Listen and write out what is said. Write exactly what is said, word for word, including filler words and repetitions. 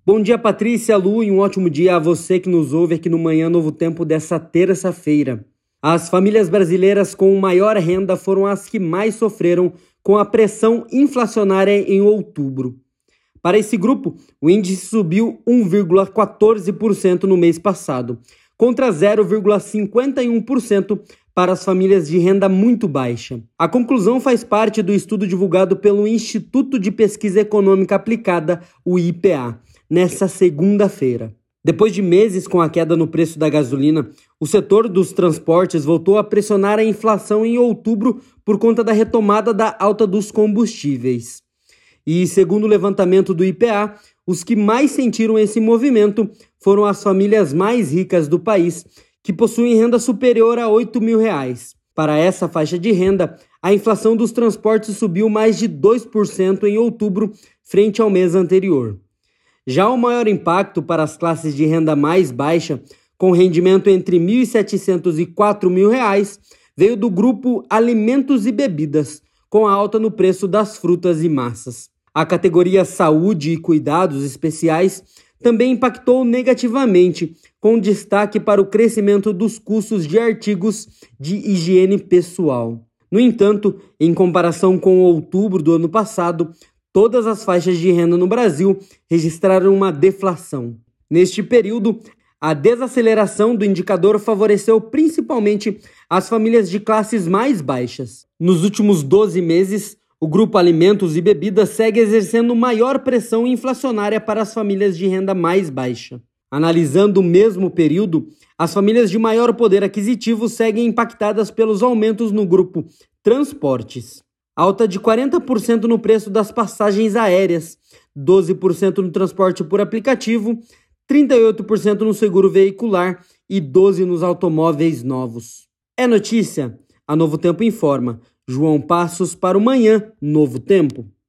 Bom dia, Patrícia, Lu, e um ótimo dia a você que nos ouve aqui no Manhã Novo Tempo dessa terça-feira. As famílias brasileiras com maior renda foram as que mais sofreram com a pressão inflacionária em outubro. Para esse grupo, o índice subiu um vírgula quatorze por cento no mês passado, contra zero vírgula cinquenta e um por cento para as famílias de renda muito baixa. A conclusão faz parte do estudo divulgado pelo Instituto de Pesquisa Econômica Aplicada, o I P A, nesta segunda-feira. Depois de meses com a queda no preço da gasolina, o setor dos transportes voltou a pressionar a inflação em outubro por conta da retomada da alta dos combustíveis. E, segundo o levantamento do I P A, os que mais sentiram esse movimento foram as famílias mais ricas do país, que possuem renda superior a oito mil reais. Para essa faixa de renda, a inflação dos transportes subiu mais de dois por cento em outubro, frente ao mês anterior. Já o maior impacto para as classes de renda mais baixa, com rendimento entre mil e setecentos e quatro mil reais, veio do grupo alimentos e bebidas, com a alta no preço das frutas e massas. A categoria saúde e cuidados especiais também impactou negativamente, com destaque para o crescimento dos custos de artigos de higiene pessoal. No entanto, em comparação com outubro do ano passado, todas as faixas de renda no Brasil registraram uma deflação. Neste período, a desaceleração do indicador favoreceu principalmente as famílias de classes mais baixas. Nos últimos doze meses, o grupo alimentos e bebidas segue exercendo maior pressão inflacionária para as famílias de renda mais baixa. Analisando o mesmo período, as famílias de maior poder aquisitivo seguem impactadas pelos aumentos no grupo transportes. Alta de quarenta por cento no preço das passagens aéreas, doze por cento no transporte por aplicativo, trinta e oito por cento no seguro veicular e doze por cento nos automóveis novos. É notícia? A Novo Tempo informa. João Passos para o Manhã Novo Tempo.